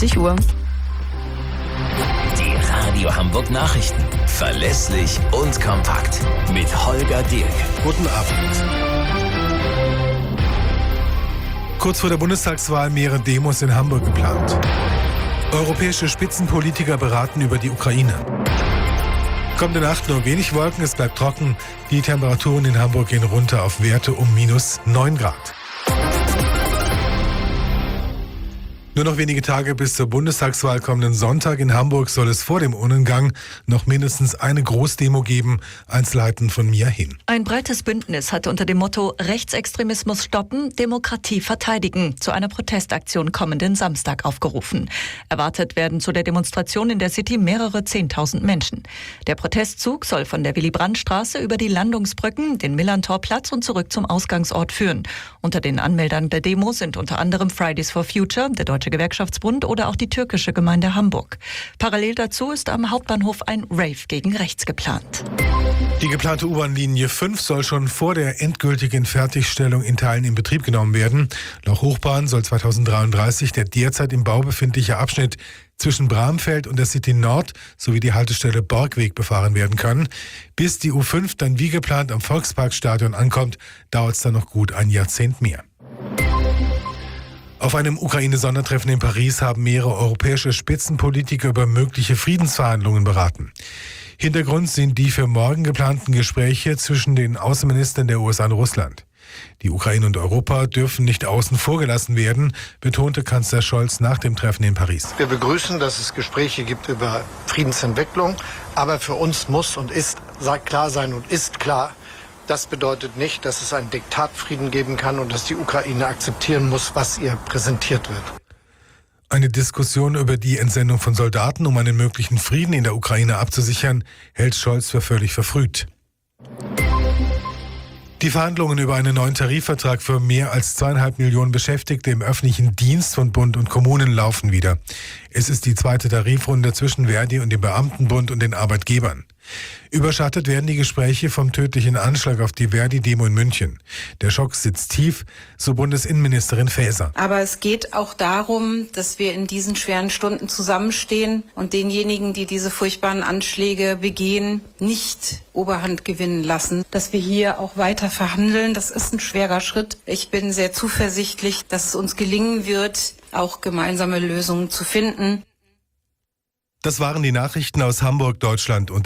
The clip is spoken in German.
20 Uhr. Die Radio Hamburg Nachrichten. Verlässlich und kompakt. Mit Holger Dirk. Guten Abend. Kurz vor der Bundestagswahl mehrere Demos in Hamburg geplant. Europäische Spitzenpolitiker beraten über die Ukraine. Kommende Nacht nur wenig Wolken, es bleibt trocken. Die Temperaturen in Hamburg gehen runter auf Werte um -9 Grad. Nur noch wenige Tage bis zur Bundestagswahl kommenden Sonntag in Hamburg soll es vor dem Urnengang noch mindestens eine Großdemo geben. Einzelheiten von Mia Hin. Ein breites Bündnis hat unter dem Motto Rechtsextremismus stoppen, Demokratie verteidigen zu einer Protestaktion kommenden Samstag aufgerufen. Erwartet werden zu der Demonstration in der City mehrere 10.000 Menschen. Der Protestzug soll von der Willy-Brandt-Straße über die Landungsbrücken, den Millantorplatz und zurück zum Ausgangsort führen. Unter den Anmeldern der Demo sind unter anderem Fridays for Future, der Deutsche Gewerkschaftsbund oder auch die türkische Gemeinde Hamburg. Parallel dazu ist am Hauptbahnhof ein Rave gegen rechts geplant. Die geplante U-Bahn-Linie 5 soll schon vor der endgültigen Fertigstellung in Teilen in Betrieb genommen werden. Laut Hochbahn soll 2033 der derzeit im Bau befindliche Abschnitt zwischen Bramfeld und der City Nord sowie die Haltestelle Borgweg befahren werden können. Bis die U5 dann wie geplant am Volksparkstadion ankommt, dauert es dann noch gut ein Jahrzehnt mehr. Auf einem Ukraine-Sondertreffen in Paris haben mehrere europäische Spitzenpolitiker über mögliche Friedensverhandlungen beraten. Hintergrund sind die für morgen geplanten Gespräche zwischen den Außenministern der USA und Russland. Die Ukraine und Europa dürfen nicht außen vor gelassen werden, betonte Kanzler Scholz nach dem Treffen in Paris. Wir begrüßen, dass es Gespräche gibt über Friedensentwicklung, aber für uns muss und ist klar sein und ist klar, das bedeutet nicht, dass es einen Diktatfrieden geben kann und dass die Ukraine akzeptieren muss, was ihr präsentiert wird. Eine Diskussion über die Entsendung von Soldaten, um einen möglichen Frieden in der Ukraine abzusichern, hält Scholz für völlig verfrüht. Die Verhandlungen über einen neuen Tarifvertrag für mehr als 2,5 Millionen Beschäftigte im öffentlichen Dienst von Bund und Kommunen laufen wieder. Es ist die zweite Tarifrunde zwischen Verdi und dem Beamtenbund und den Arbeitgebern. Überschattet werden die Gespräche vom tödlichen Anschlag auf die Verdi-Demo in München. Der Schock sitzt tief, so Bundesinnenministerin Faeser. Aber es geht auch darum, dass wir in diesen schweren Stunden zusammenstehen und denjenigen, die diese furchtbaren Anschläge begehen, nicht Oberhand gewinnen lassen. Dass wir hier auch weiter verhandeln, das ist ein schwerer Schritt. Ich bin sehr zuversichtlich, dass es uns gelingen wird, auch gemeinsame Lösungen zu finden. Das waren die Nachrichten aus Hamburg, Deutschland und